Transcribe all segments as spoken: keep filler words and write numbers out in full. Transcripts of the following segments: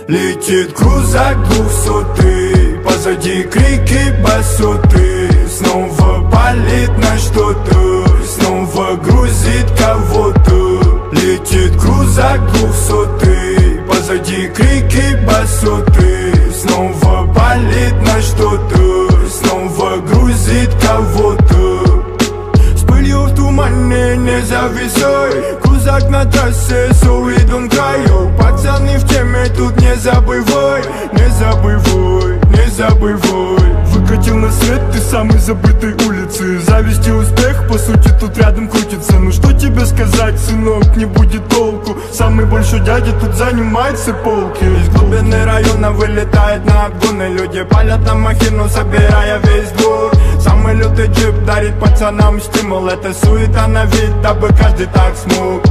Летит крузак двухсотый, позади крики басоты. Снова палит на что-то, снова грузит кого-то. Летит крузак двухсотый, позади крики басоты. Снова палит на что-то, снова грузит кого-то. С пылью в тумане не зависай, крузак на трассе, so we don't cry. Пацаны в теме, тут не забывай, не забывай, не забывай. Выкатил на свет ты самой забытой улицы. Зависть и успех, по сути, тут рядом крутится. Ну что тебе сказать, сынок, не будет толку. Самый большой дядя тут занимает все полки. Из глубины района вылетает на обгоны. Люди палят на махину, собирая весь двор. Самый лютый джип дарит пацанам стимул. Это суета на вид, дабы каждый так смог.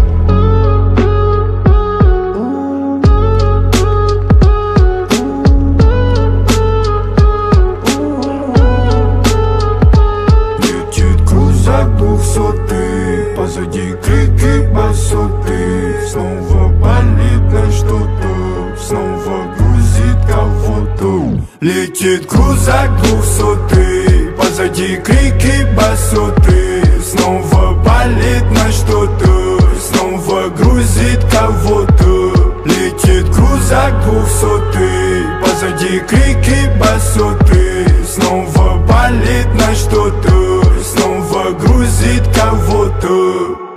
Двухсотый, позади крики басоты. Снова палит на что-то, снова грузит кого-то. Летит крузак двухсотый, позади крики басоты. Снова палит на что-то, снова грузит кого-то. Летит крузак двухсотый, позади крики басоты. Снова палит на что-то, снова грузит кого-то.